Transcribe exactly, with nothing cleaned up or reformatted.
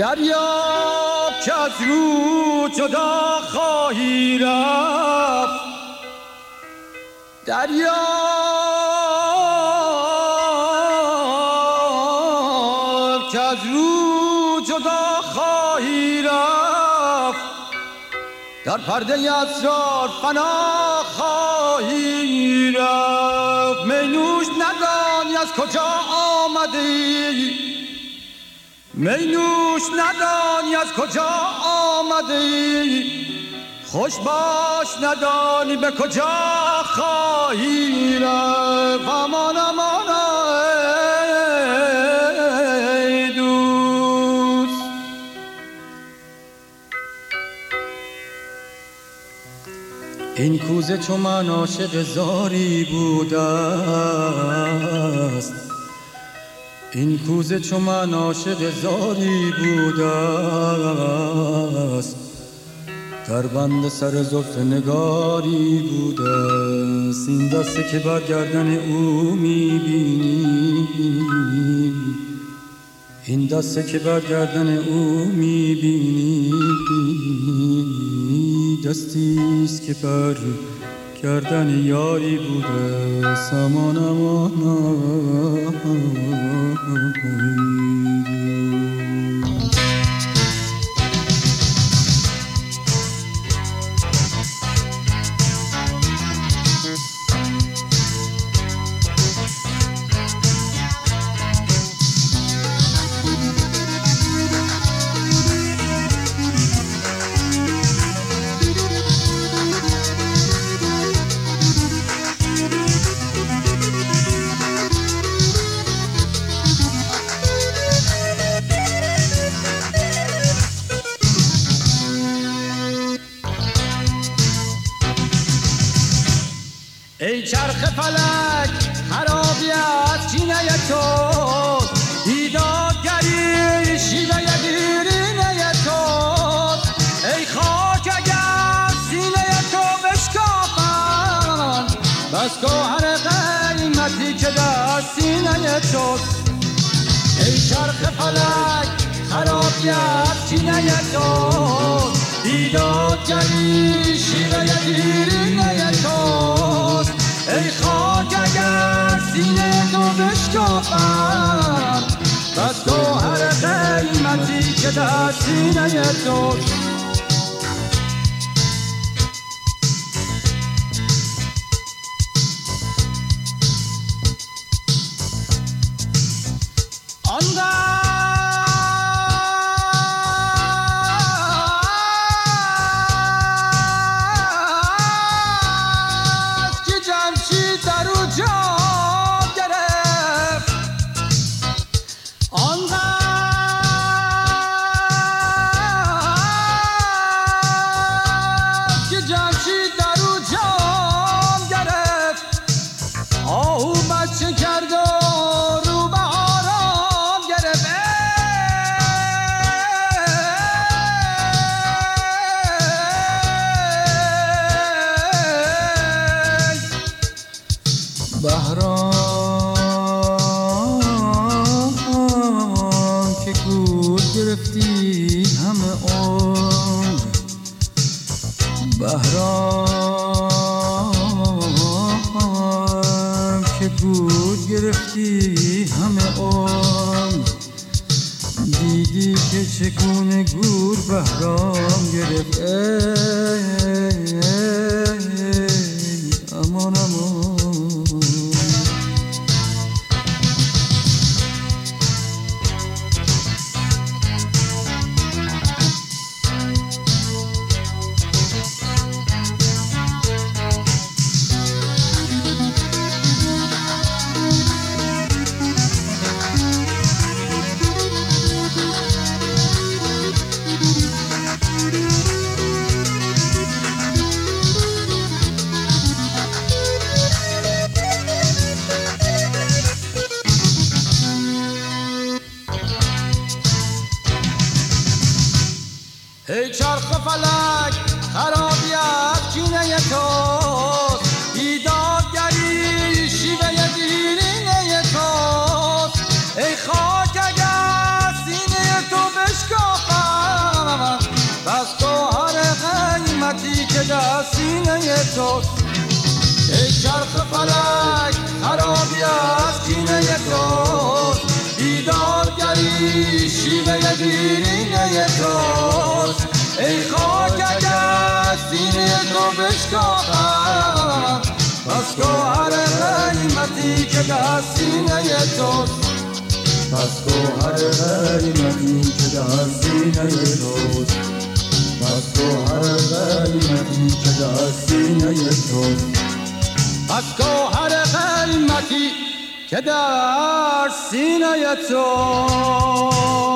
دریاب که از رو جدا خواهی رفت، دریاب که از رو جدا خواهی رفت، در پرده اسرار فنا خواهی رفت. مینوش ندانی از کجا آمدی، مینوش ندانی از کجا آمدی، خوش باش ندانی به کجا خواهی رفت. امان امان ای دوست، این کوزه چو من عاشق زاری بوده است، این کوزه چو من عاشق زاری بوده است، در بند سر زلف نگاری بوده است. این دسته که بر گردن او میبینی، این دسته که بر گردن او میبینی، دستیست که بر گردن یاری بوده. سامان امان ای چرخ فلک خرابی از چینه تو، بیدادگری شیوه دیرینه تو. ای خاک اگر سینه تو بشکافن، بس گوهر قیمتی که در سینه تو. ای چرخ فلک خرابی از چینه تو، بیدادگری شیوه دیرینه تو. ای خاک اگر سینه تو بشکافم، بس گوهر قیمتی که در سینه تو. بهرام که گول گرفتی همه عمر، بهرام که گول گرفتی همه عمر، دیدی که چگونه گور بهرام گرفت. ای امان امان ای چرخ فلک خرابی از کینه توست، بیدادگری شیوه دیرینه توست. ای خاک اگر سینه تو بشکافد، توست. ای چرخ فلک خرابی از کینه توست، بیدادگری شیوه دیرینه توست. ای خاک اگر سینه تو بشکافم، پس گوهر قیمتی که در سینه توست، پس گوهر قیمتی که در سینه توست، پس گوهر قیمتی که در سینه توست، پس گوهر قیمتی که در سینه توست.